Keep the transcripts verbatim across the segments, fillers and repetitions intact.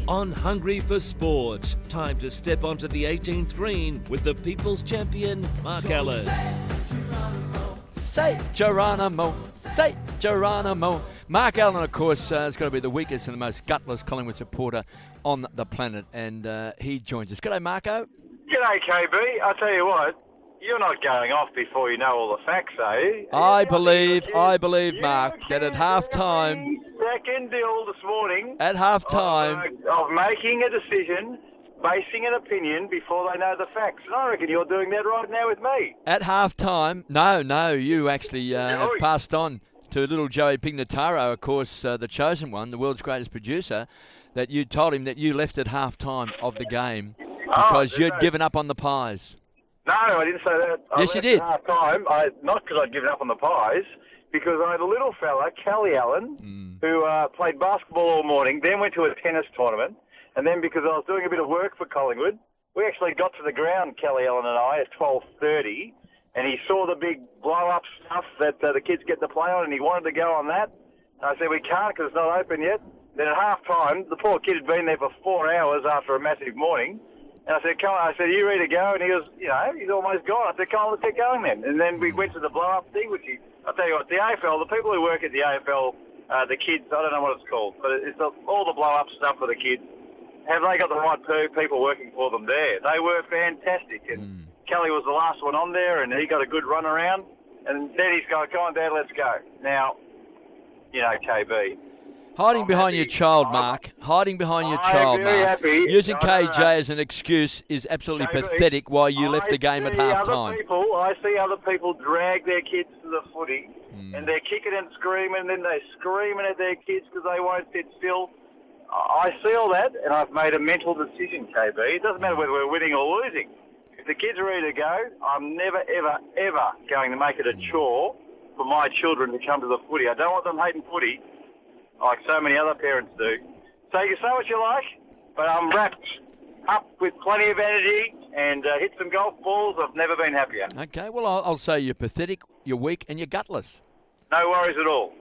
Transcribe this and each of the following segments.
on Hungry for Sport. Time to step onto the eighteenth green with the People's Champion, Mark Allen. Say Geronimo, say Geronimo. Mark Allen, of course, uh, has got to be the weakest and the most gutless Collingwood supporter on the planet, and uh, he joins us. G'day, Marco. G'day, K B. I tell you what, you're not going off before you know all the facts, are you? I you believe, you I believe, you Mark, that at half time, second deal this morning, at half time, of, uh, of making a decision, basing an opinion before they know the facts. And I reckon you're doing that right now with me. At half time, no, no, you actually uh, have passed on to little Joey Pignataro, of course, uh, the chosen one, the world's greatest producer, that you told him that you left at half time of the game because oh, you'd no. given up on the pies. No, I didn't say that. I yes, you left did. At half time, I, not because I'd given up on the pies, because I had a little fella, Kelly Allen, mm. who uh, played basketball all morning, then went to a tennis tournament, and then because I was doing a bit of work for Collingwood, we actually got to the ground, Kelly Allen and I, at twelve thirty, and he saw the big blow-up stuff that uh, the kids get to play on, and he wanted to go on that. And I said, we can't because it's not open yet. Then at half-time, the poor kid had been there for four hours after a massive morning. And I said, come on. I said, are you ready to go? And he was, you know, he's almost gone. I said, come on, let's get going then. And then we went to the blow-up thing, which is, I'll tell you what, the A F L, the people who work at the A F L, uh, the kids, I don't know what it's called, but it's the, all the blow-up stuff for the kids. Have they got the right people working for them there? They were fantastic. And mm. Kelly was the last one on there, and he got a good run around. And then he's going, come on, Dad, let's go. Now, you know, K B. Hiding I'm behind happy. your child, I'm, Mark. Hiding behind your I'm child, very Mark. Happy. Using no, K J no, no. as an excuse is absolutely K B, pathetic while you left I the game at see half other time. People, I see other people drag their kids to the footy, mm. and they're kicking and screaming, and then they're screaming at their kids because they won't sit still. I see all that, and I've made a mental decision, K B. It doesn't matter whether we're winning or losing. If the kids are ready to go, I'm never, ever, ever going to make it a chore for my children to come to the footy. I don't want them hating footy like so many other parents do. So you can say what you like, but I'm wrapped up with plenty of energy and uh, hit some golf balls. I've never been happier. Okay, well, I'll, I'll say you're pathetic, you're weak, and you're gutless. No worries at all.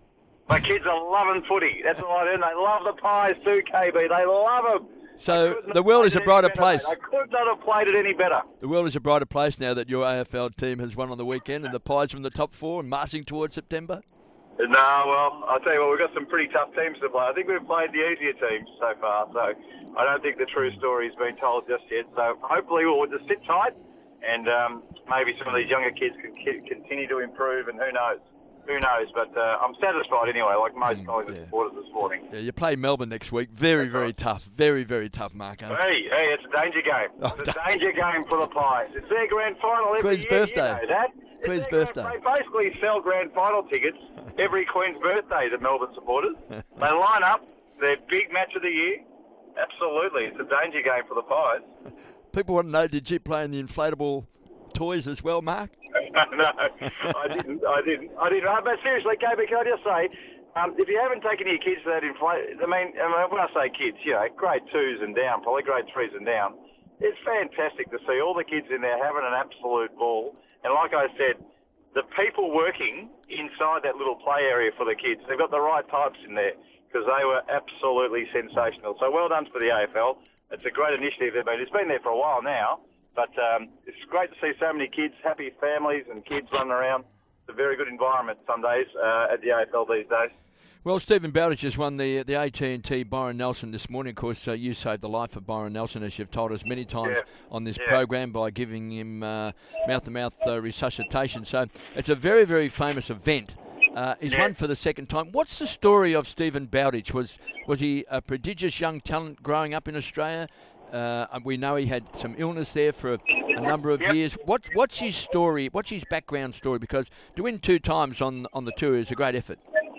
My kids are loving footy. That's all I do. They love the pies too, K B. They love them. So the world is a brighter better, place. mate. I could not have played it any better. The world is a brighter place now that your A F L team has won on the weekend and the Pies from the top four and marching towards September. No, well, I'll tell you what, we've got some pretty tough teams to play. I think we've played the easier teams so far, so I don't think the true story's been told just yet. So hopefully we'll just sit tight and um, maybe some of these younger kids can ki- continue to improve, and who knows? Who knows? But uh, I'm satisfied anyway, like most mm, Collingwood yeah. supporters this morning. Yeah, you play Melbourne next week. Very, That's very right. tough. Very, very tough, Marco. Hey, hey, it's a danger game. Oh, it's a danger game for the Pies. It's their grand final every Queen's year. birthday. You know that. Queen's grand, birthday. They basically sell grand final tickets every Queen's birthday to Melbourne supporters. They line up. Their big match of the year. Absolutely. It's a danger game for the Pies. People want to know, did you play in the inflatable toys as well, Mark? No, I didn't. I didn't. I didn't. But seriously, K B, can I just say, um, if you haven't taken your kids to that inflate, I mean, I mean, when I say kids, you know, grade twos and down, probably grade threes and down, it's fantastic to see all the kids in there having an absolute ball. And like I said, the people working inside that little play area for the kids, they've got the right types in there because they were absolutely sensational. So well done for the A F L. It's a great initiative they've been. It's been there for a while now. But um, it's great to see so many kids, happy families and kids running around. It's a very good environment some days uh, at the A F L these days. Well, Stephen Bowditch has won the the A T and T Byron Nelson this morning. Of course, uh, you saved the life of Byron Nelson, as you've told us many times yeah. on this yeah. program, by giving him uh, mouth-to-mouth uh, resuscitation. So it's a very, very famous event. Uh, he's yeah. won for the second time. What's the story of Stephen Bowditch? Was, was he a prodigious young talent growing up in Australia? Uh, we know he had some illness there for a, a number of yep. years. What, what's his story? What's his background story? Because to win two times on on the tour is a great effort.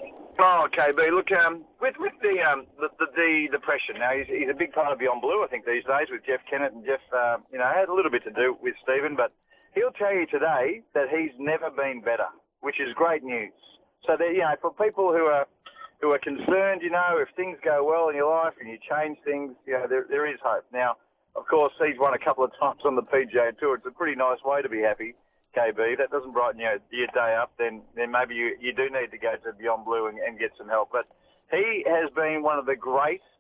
Oh, K B, look, um, with with the, um, the, the the depression. Now he's he's a big part of Beyond Blue, I think, these days with Jeff Kennett, and Jeff, uh, you know, had a little bit to do with Stephen, but he'll tell you today that he's never been better, which is great news. So that, you know, for people who are who are concerned, you know, if things go well in your life and you change things, you know, there there is hope. Now, of course, he's won a couple of times on the P G A Tour. It's a pretty nice way to be happy, K B. That doesn't brighten your, your day up, then then maybe you, you do need to go to Beyond Blue and, and get some help. But he has been one of the great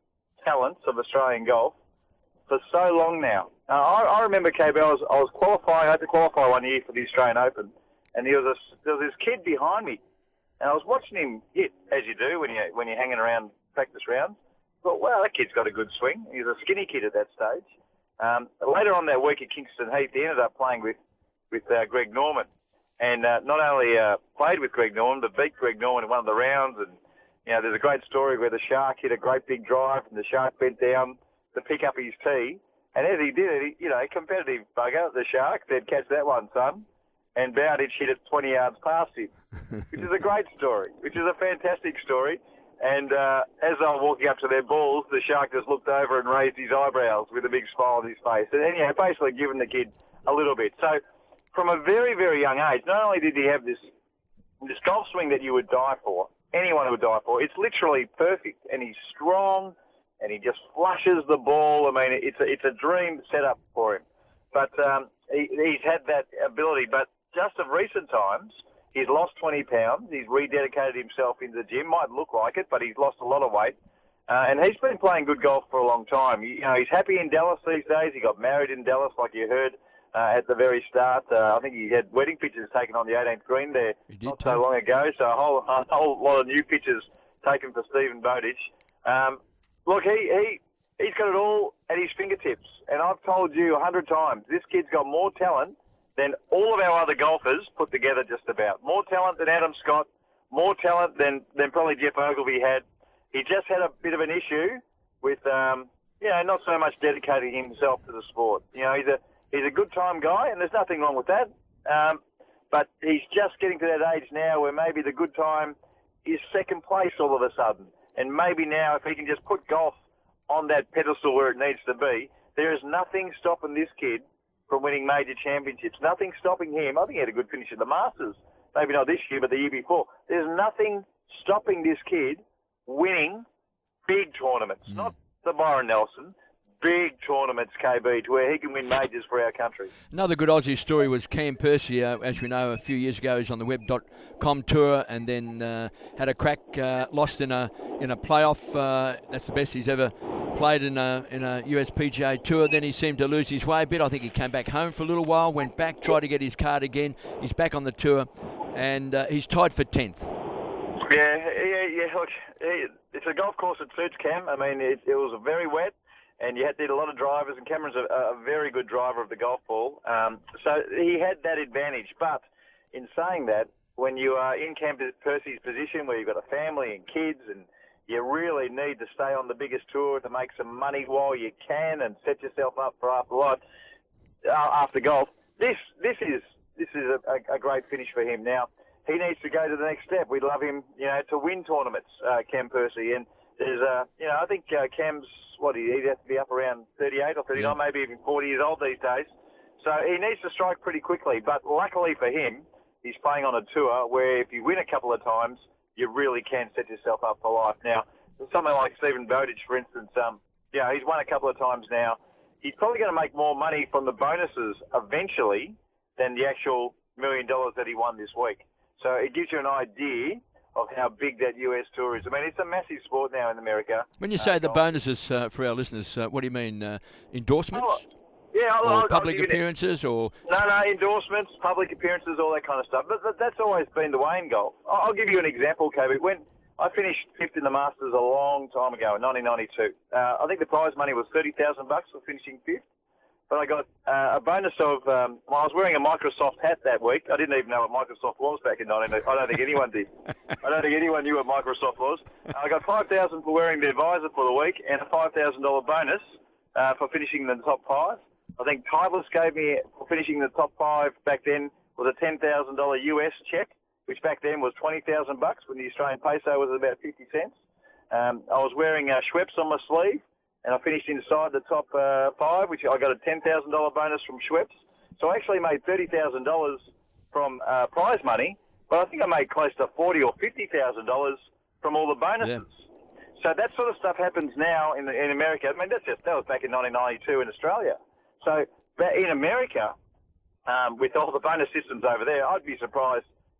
talents of Australian golf for so long now. Uh, I, I remember, K B, I was, I was qualifying, I had to qualify one year for the Australian Open, and there was, a, there was this kid behind me, and I was watching him hit, as you do when, you, when you're hanging around practice rounds. I thought, wow, that kid's got a good swing. He was a skinny kid at that stage. Um, later on that week at Kingston Heath, he ended up playing with, with uh, Greg Norman, and uh, not only uh, played with Greg Norman, but beat Greg Norman in one of the rounds. And, you know, there's a great story where the Shark hit a great big drive, and the Shark bent down to pick up his tee. And as he did it, he, you know, competitive bugger, the Shark, said, catch that one, son. And Bowditch hit it twenty yards past him, which is a great story, which is a fantastic story. And uh, as they were walking up to their balls, the Shark just looked over and raised his eyebrows with a big smile on his face. And, you know, basically giving the kid a little bit. So from a very, very young age, not only did he have this this golf swing that you would die for, anyone would die for, it's literally perfect. And he's strong, and he just flushes the ball. I mean, it's a, it's a dream setup for him. But um, he, he's had that ability. But just of recent times, he's lost twenty pounds. He's rededicated himself into the gym. Might look like it, but he's lost a lot of weight. Uh, and he's been playing good golf for a long time. You know, he's happy in Dallas these days. He got married in Dallas, like you heard uh, at the very start. Uh, I think he had wedding pictures taken on the eighteenth green there not so long ago. So a whole, a whole lot of new pictures taken for Stephen Bowditch. Um, look, he, he, he's got it all at his fingertips. And I've told you a hundred times, this kid's got more talent than all of our other golfers put together just about. More talent than Adam Scott, more talent than, than probably Jeff Ogilvy had. He just had a bit of an issue with, um, you know, not so much dedicating himself to the sport. You know, he's a he's a good time guy, and there's nothing wrong with that. Um, but he's just getting to that age now where maybe the good time is second place all of a sudden. And maybe now if he can just put golf on that pedestal where it needs to be, there is nothing stopping this kid from winning major championships. Nothing stopping him. I think he had a good finish at the Masters. Maybe not this year, but the year before. There's nothing stopping this kid winning big tournaments. Mm. Not the Byron Nelson, big tournaments, K B, to where he can win majors for our country. Another good Aussie story was Cam Percy, uh, as we know, a few years ago. He's on the web dot com tour and then uh, had a crack, uh, lost in a in a playoff. Uh, that's the best he's ever played in a in a U S P G A tour. Then he seemed to lose his way a bit. I think he came back home for a little while, went back, tried to get his card again. He's back on the tour, and uh, he's tied for tenth. Yeah, yeah, yeah. Look, it's a golf course that suits Cam. I mean, it, it was very wet, and you had to hit a lot of drivers, and Cameron's a, a very good driver of the golf ball. Um, so he had that advantage. But in saying that, when you are in Cam Percy's position, where you've got a family and kids, and you really need to stay on the biggest tour to make some money while you can and set yourself up for after life, uh, after golf, this this is this is a, a great finish for him. Now, he needs to go to the next step. We'd love him, you know, to win tournaments, uh, Cam Percy. And there's, uh, you know, I think uh, Cam's, what, he'd have to be up around thirty-eight or thirty-nine, yeah. maybe even forty years old these days. So he needs to strike pretty quickly. But luckily for him, he's playing on a tour where if you win a couple of times, you really can set yourself up for life. Now, something like Stephen Bowditch, for instance, um, you know, he's won a couple of times now. He's probably going to make more money from the bonuses eventually than the actual million dollars that he won this week. So it gives you an idea of how big that U S tour is. I mean, it's a massive sport now in America. When you say uh, the bonuses uh, for our listeners, uh, what do you mean? Uh, endorsements? Oh, yeah, I'll, or I'll, public I'll appearances, or no, no, endorsements, public appearances, all that kind of stuff. But, but that's always been the way in golf. I'll, I'll give you an example, Kobe. When I finished fifth in the Masters a long time ago in nineteen ninety-two, uh, I think the prize money was thirty thousand bucks for finishing fifth. But I got uh, a bonus of, um, well, I was wearing a Microsoft hat that week. I didn't even know what Microsoft was back in nineteen ninety-two. I don't think anyone did. I don't think anyone knew what Microsoft was. I got five thousand dollars for wearing the advisor for the week and a five thousand dollars bonus uh, for finishing in the top five. I think Titleist gave me, for finishing the top five back then, was a ten thousand dollars U S check, which back then was twenty thousand bucks when the Australian peso was about fifty cents. Um, I was wearing uh, Schweppes on my sleeve, and I finished inside the top uh, five, which I got a ten thousand dollars bonus from Schweppes. So I actually made thirty thousand dollars from uh, prize money, but I think I made close to forty thousand dollars or fifty thousand dollars from all the bonuses. Yeah. So that sort of stuff happens now in, the, in America. I mean, that's just, that was back in nineteen ninety-two in Australia. So in America, um, with all the bonus systems over there, I'd be surprised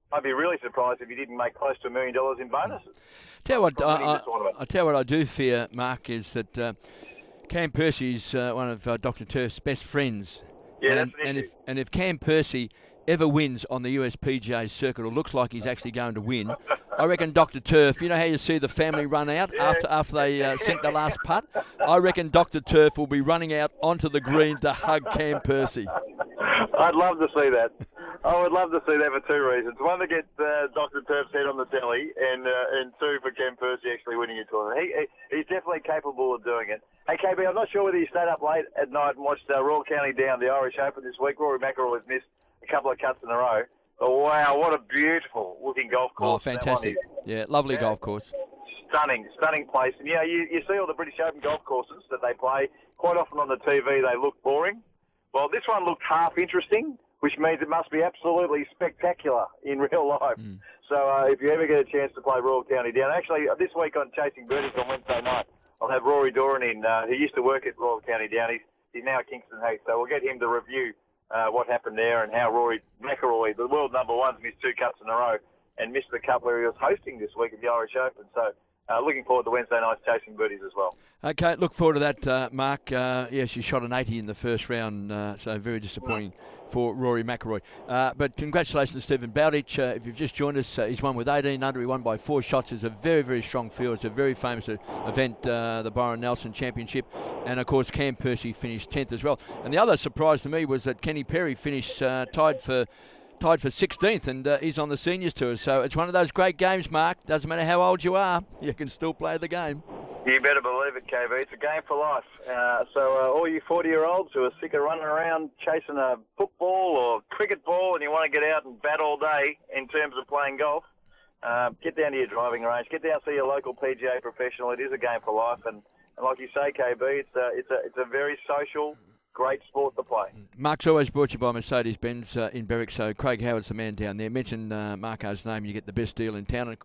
I'd be really surprised if he didn't make close to a million dollars in bonuses. Tell what from I, winning I, this tournament. I tell what I do fear, Mark, is that uh, Cam Percy's uh, one of uh, Doctor Turf's best friends. Yeah, and, that's an and issue. if and if Cam Percy ever wins on the U S P G A circuit, or looks like he's actually going to win, I reckon Doctor Turf, you know how you see the family run out Yeah. after after they uh, sink the last putt? I reckon Doctor Turf will be running out onto the green to hug Cam Percy. I'd love to see that. I would love to see that for two reasons. One, to get uh, Doctor Turf's head on the telly, and uh, and two, for Cam Percy actually winning a tournament. He, he He's definitely capable of doing it. Hey, K B, I'm not sure whether you stayed up late at night and watched uh, Royal County Down, the Irish Open this week. Rory McIlroy has missed a couple of cuts in a row. But wow, what a beautiful looking golf course. Oh, fantastic. Yeah, lovely Yeah. golf course. Stunning, stunning place. And, yeah, you, you see all the British Open golf courses that they play. Quite often on the T V they look boring. Well, this one looked half interesting, which means it must be absolutely spectacular in real life. Mm. So uh, if you ever get a chance to play Royal County Down, actually, uh, this week on Chasing Birdies on Wednesday night, I'll have Rory Doran in. Uh, he used to work at Royal County Down. He's, he's now at Kingston Heath. So we'll get him to review uh, what happened there and how Rory McIlroy, the world number one, missed two cuts in a row and missed the cup where he was hosting this week at the Irish Open. So uh, looking forward to Wednesday night's Chasing Birdies as well. Okay, look forward to that, uh, Mark. Uh, yes, you shot an eighty in the first round, uh, so very disappointing for Rory McIlroy. Uh, but congratulations to Stephen Bowditch. Uh, if you've just joined us, uh, he's won with eighteen under. He won by four shots. It's a very, very strong field. It's a very famous uh, event, uh, the Byron Nelson Championship. And, of course, Cam Percy finished tenth as well. And the other surprise to me was that Kenny Perry finished uh, tied for tied for sixteenth, and uh, he's on the seniors tour. So it's one of those great games, Mark. Doesn't matter how old you are, you can still play the game. You better believe it, K B. It's a game for life. Uh, so uh, all you forty-year-olds who are sick of running around chasing a football or cricket ball and you want to get out and bat all day in terms of playing golf, uh, get down to your driving range. Get down to see your local P G A professional. It is a game for life. And, and like you say, K B, it's a, it's, a, it's a very social, great sport to play. Mark's always brought you by Mercedes-Benz uh, in Berwick, so Craig Howard's the man down there. Mention uh, Marco's name, you get the best deal in town.